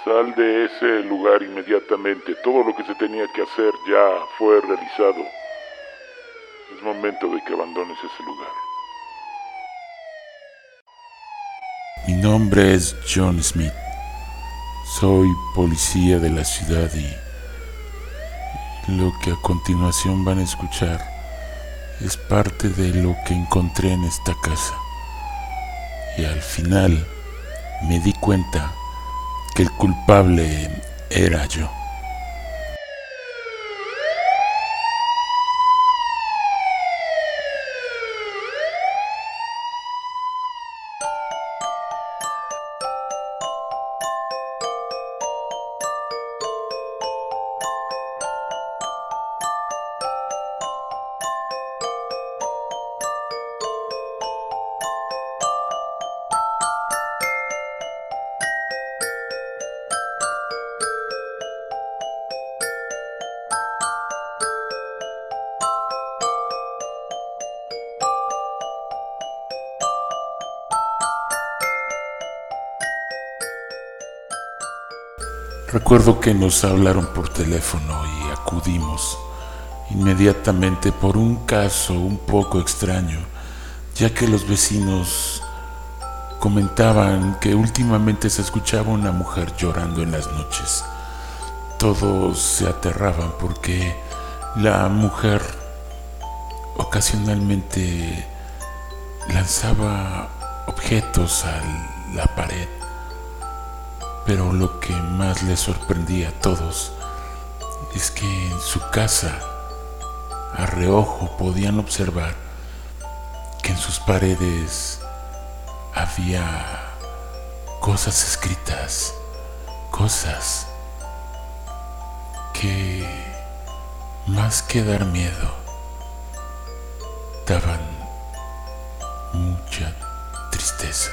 Sal de ese lugar inmediatamente. Todo lo que se tenía que hacer ya fue realizado. Es momento de que abandones ese lugar. Mi nombre es John Smith. Soy policía de la ciudad y lo que a continuación van a escuchar es parte de lo que encontré en esta casa. Y al final me di cuenta que el culpable era yo. Recuerdo que nos hablaron por teléfono y acudimos inmediatamente por un caso un poco extraño, ya que los vecinos comentaban que últimamente se escuchaba una mujer llorando en las noches. Todos se aterraban porque la mujer ocasionalmente lanzaba objetos a la pared. Pero lo que más les sorprendía a todos es que en su casa, a reojo, podían observar que en sus paredes había cosas escritas, cosas que más que dar miedo, daban mucha tristeza.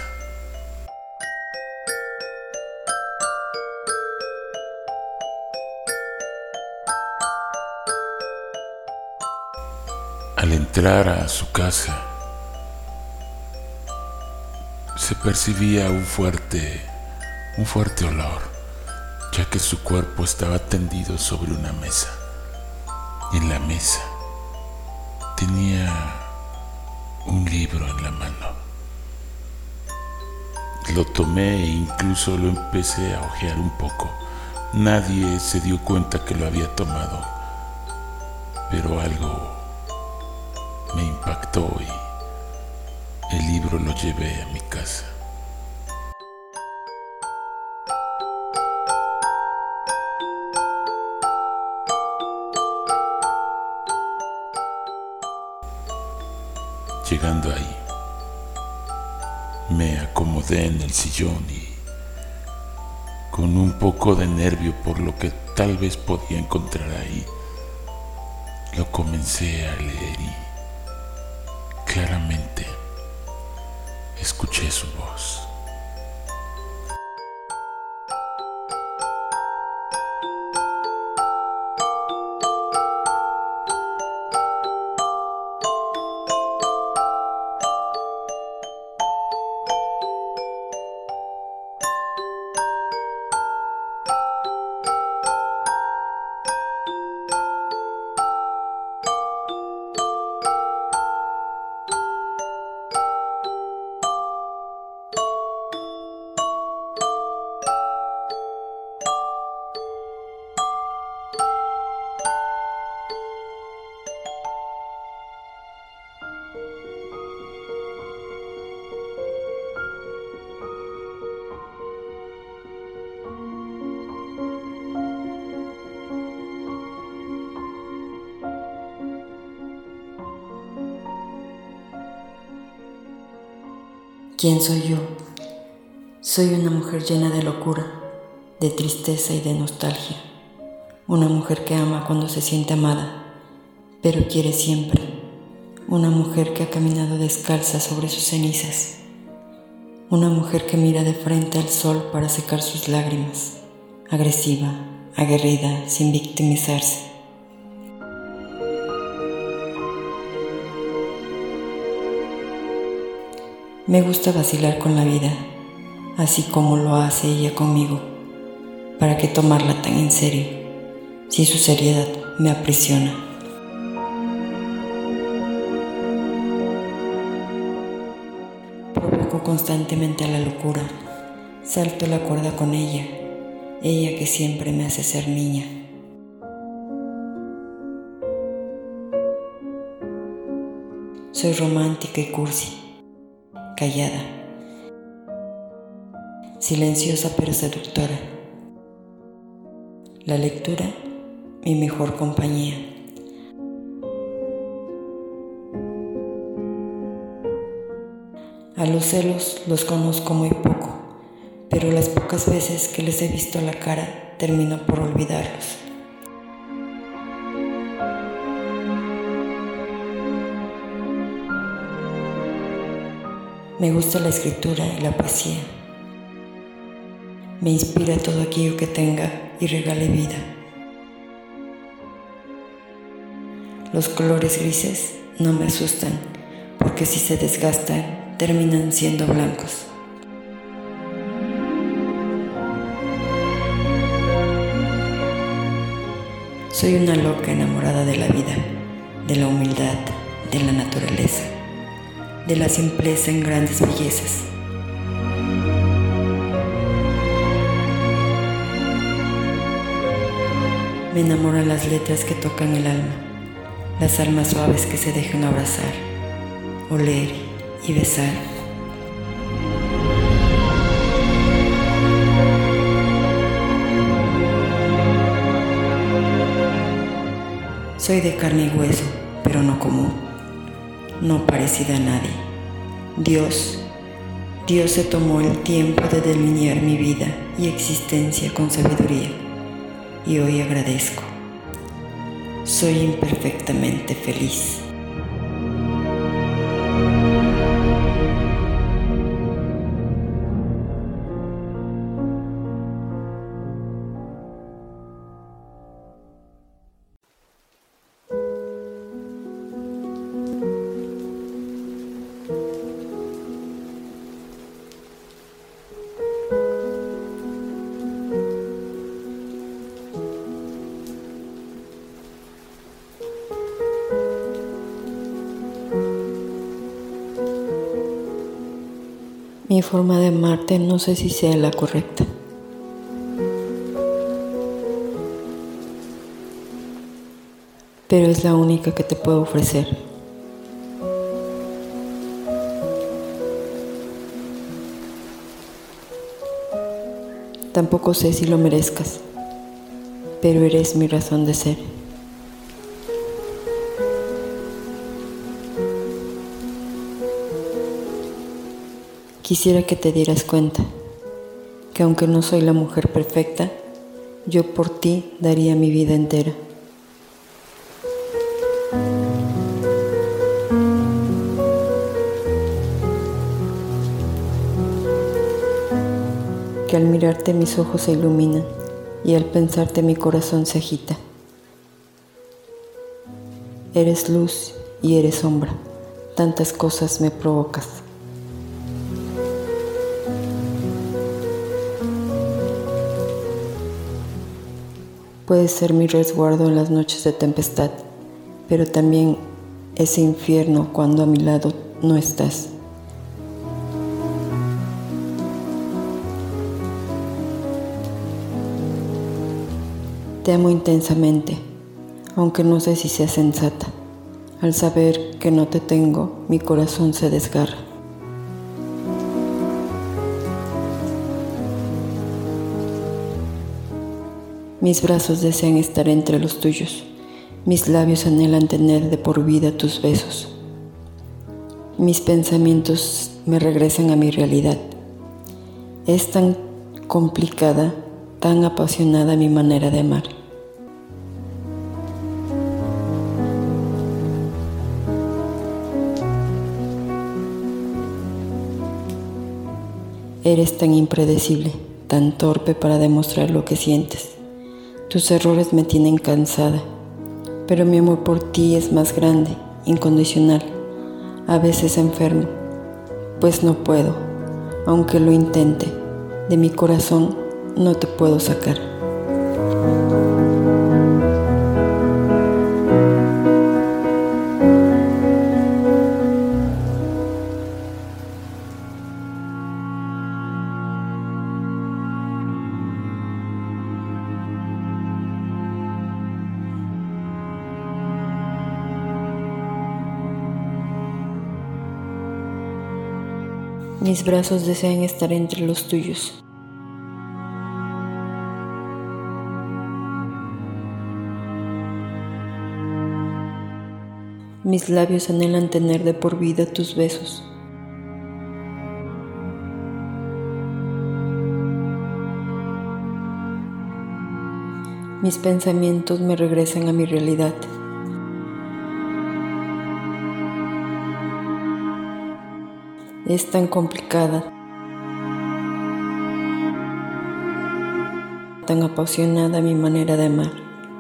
Al entrar a su casa, se percibía un fuerte olor, ya que su cuerpo estaba tendido sobre una mesa. Y en la mesa tenía un libro en la mano. Lo tomé e incluso lo empecé a hojear un poco. Nadie se dio cuenta que lo había tomado, pero algo me impactó y el libro lo llevé a mi casa. Llegando ahí, me acomodé en el sillón y, con un poco de nervio por lo que tal vez podía encontrar ahí, lo comencé a leer y claramente escuché su voz. ¿Quién soy yo? Soy una mujer llena de locura, de tristeza y de nostalgia. Una mujer que ama cuando se siente amada, pero quiere siempre. Una mujer que ha caminado descalza sobre sus cenizas. Una mujer que mira de frente al sol para secar sus lágrimas. Agresiva, aguerrida, sin victimizarse. Me gusta vacilar con la vida, así como lo hace ella conmigo. ¿Para qué tomarla tan en serio si su seriedad me aprisiona? Provoco constantemente a la locura, salto la cuerda con ella que siempre me hace ser niña. Soy romántica y cursi, callada, silenciosa pero seductora. La lectura, mi mejor compañía. A los celos los conozco muy poco, pero las pocas veces que les he visto la cara termino por olvidarlos. Me gusta la escritura y la poesía. Me inspira todo aquello que tenga y regale vida. Los colores grises no me asustan, porque si se desgastan, terminan siendo blancos. Soy una loca enamorada de la vida, de la humildad, de la naturaleza, de la simpleza en grandes bellezas. Me enamoran las letras que tocan el alma, las almas suaves que se dejan abrazar, oler y besar. Soy de carne y hueso, pero no común, no parecida a nadie. Dios se tomó el tiempo de delinear mi vida y existencia con sabiduría, y hoy agradezco. Soy imperfectamente feliz. Mi forma de amarte no sé si sea la correcta. Pero es la única que te puedo ofrecer. Tampoco sé si lo merezcas, pero eres mi razón de ser. Quisiera que te dieras cuenta que aunque no soy la mujer perfecta, yo por ti daría mi vida entera. Que al mirarte mis ojos se iluminan y al pensarte mi corazón se agita. Eres luz y eres sombra, tantas cosas me provocas. Puedes ser mi resguardo en las noches de tempestad, pero también ese infierno cuando a mi lado no estás. Te amo intensamente, aunque no sé si sea sensata. Al saber que no te tengo, mi corazón se desgarra. Mis brazos desean estar entre los tuyos, mis labios anhelan tener de por vida tus besos. Mis pensamientos me regresan a mi realidad. Es tan complicada, tan apasionada mi manera de amar. Eres tan impredecible, tan torpe para demostrar lo que sientes. Tus errores me tienen cansada, pero mi amor por ti es más grande, incondicional, a veces enfermo, pues no puedo, aunque lo intente, de mi corazón no te puedo sacar. Mis brazos desean estar entre los tuyos. Mis labios anhelan tener de por vida tus besos. Mis pensamientos me regresan a mi realidad. Es tan complicada, tan apasionada mi manera de amar.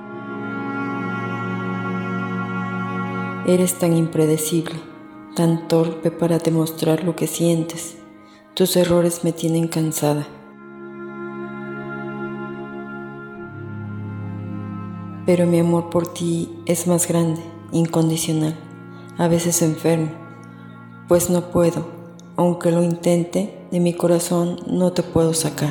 Eres tan impredecible, tan torpe para demostrar lo que sientes. Tus errores me tienen cansada. Pero mi amor por ti es más grande, incondicional, a veces enfermo, pues no puedo. Aunque lo intente, de mi corazón no te puedo sacar.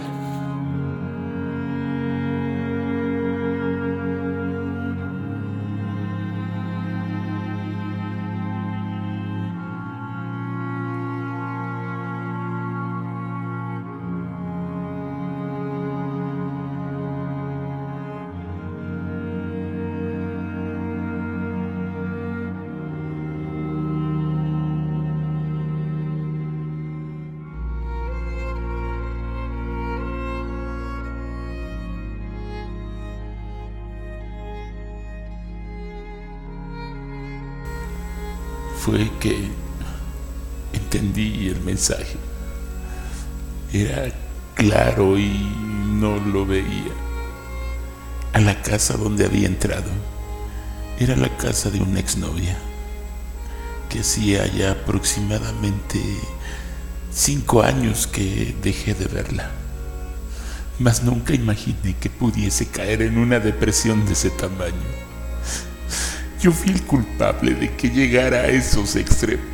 Fue que entendí el mensaje. Era claro y no lo veía. A la casa donde había entrado era la casa de una exnovia que hacía ya aproximadamente 5 años que dejé de verla. Mas nunca imaginé que pudiese caer en una depresión de ese tamaño. Yo fui el culpable de que llegara a esos extremos.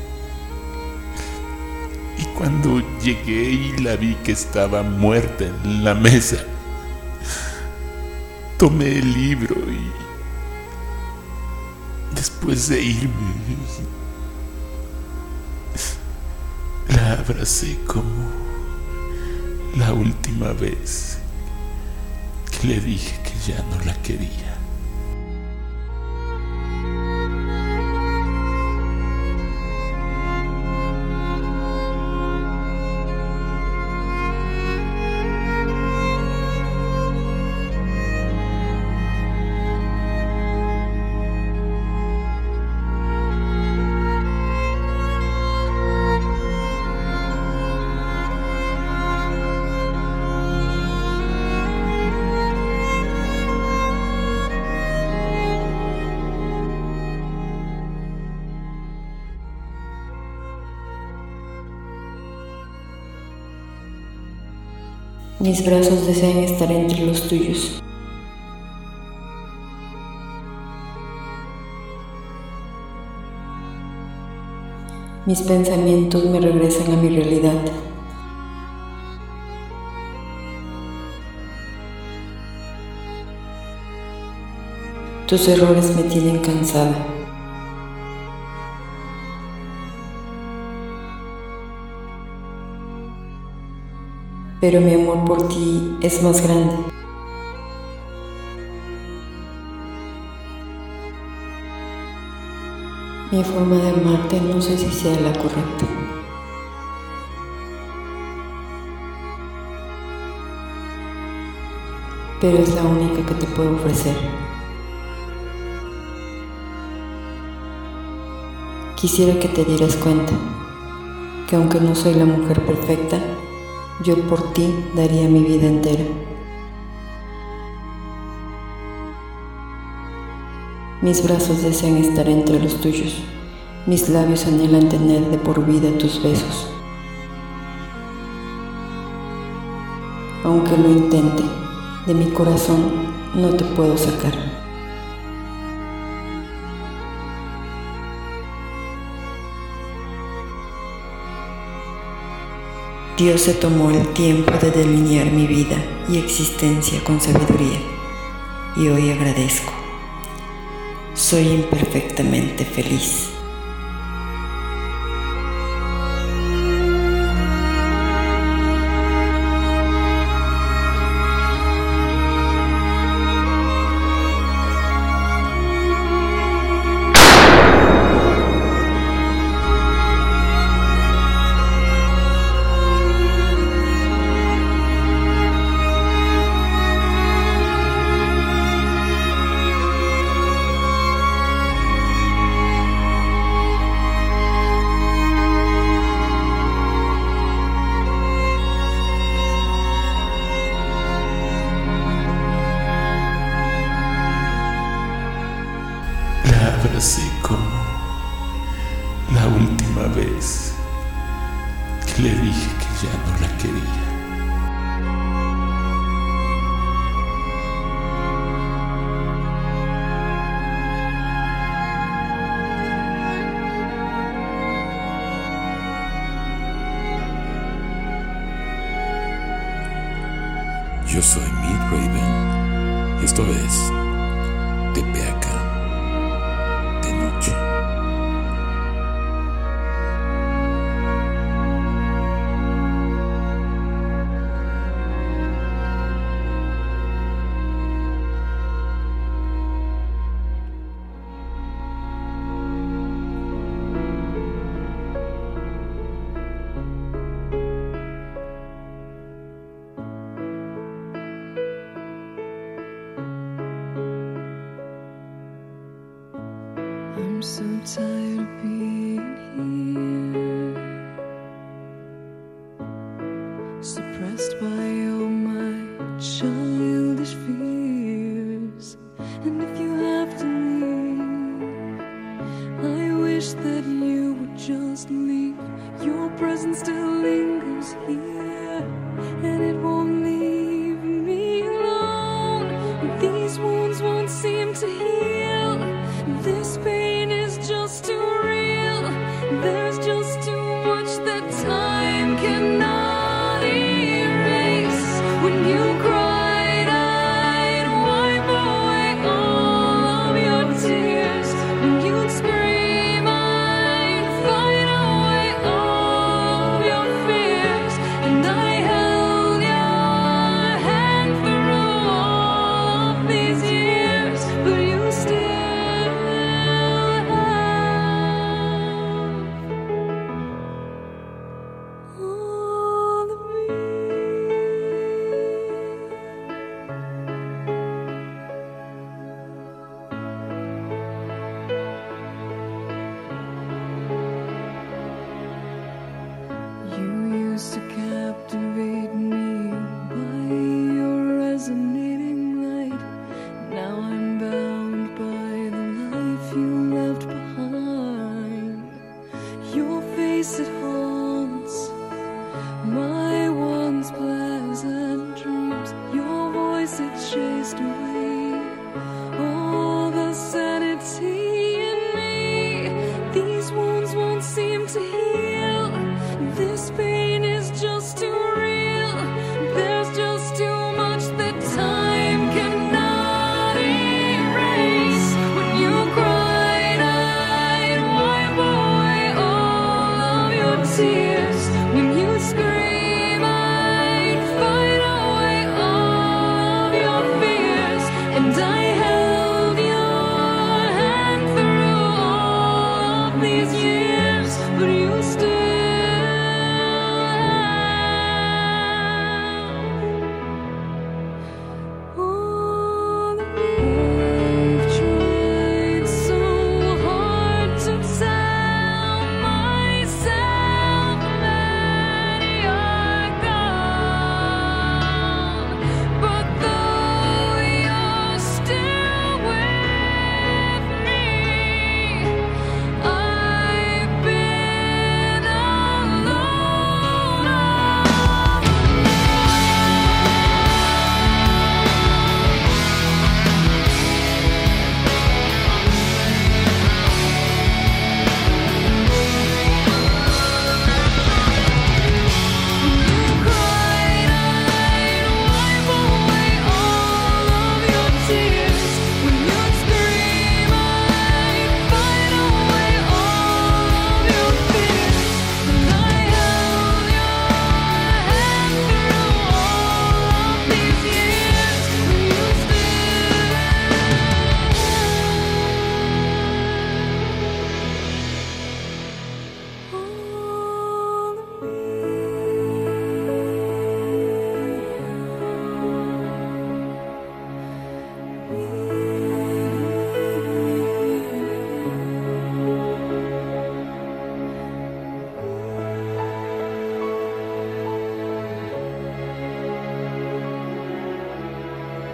Y cuando llegué y la vi que estaba muerta en la mesa, tomé el libro y después de irme, la abracé como la última vez que le dije que ya no la quería. Mis brazos desean estar entre los tuyos. Mis pensamientos me regresan a mi realidad. Tus errores me tienen cansada. Pero mi amor por ti es más grande. Mi forma de amarte no sé si sea la correcta. Pero es la única que te puedo ofrecer. Quisiera que te dieras cuenta que aunque no soy la mujer perfecta, yo por ti daría mi vida entera. Mis brazos desean estar entre los tuyos. Mis labios anhelan tener de por vida tus besos. aunque lo intente, de mi corazón no te puedo sacar. Dios se tomó el tiempo de delinear mi vida y existencia con sabiduría, y hoy agradezco. Soy imperfectamente feliz. La abracé como la última vez que le dije que ya no la quería. Yo soy Mitt Raven y esto es Tepeaca de Noche. I'm so tired of being here, suppressed by all my childish fears. And if you have to leave, I wish that you would just leave. Your presence still lingers here, and it won't leave me alone. These wounds won't seem to heal. This pain is just too real. There's just too much that time cannot erase. When you cried, I'd wipe away all of your tears. When you'd scream, I'd fight away all of your fears. And I held your hand through all of these years, but you still to captivate me by your resonating light. Now I'm bound by the life you left behind. Your face, it haunts my once pleasant dreams. Your voice, it chased away all the sanity in me. These wounds won't seem to heal. This pain is just too real. There's just too much that time cannot erase. When you cried, I'd wipe away all of your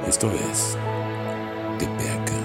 Esto es Tepeaca.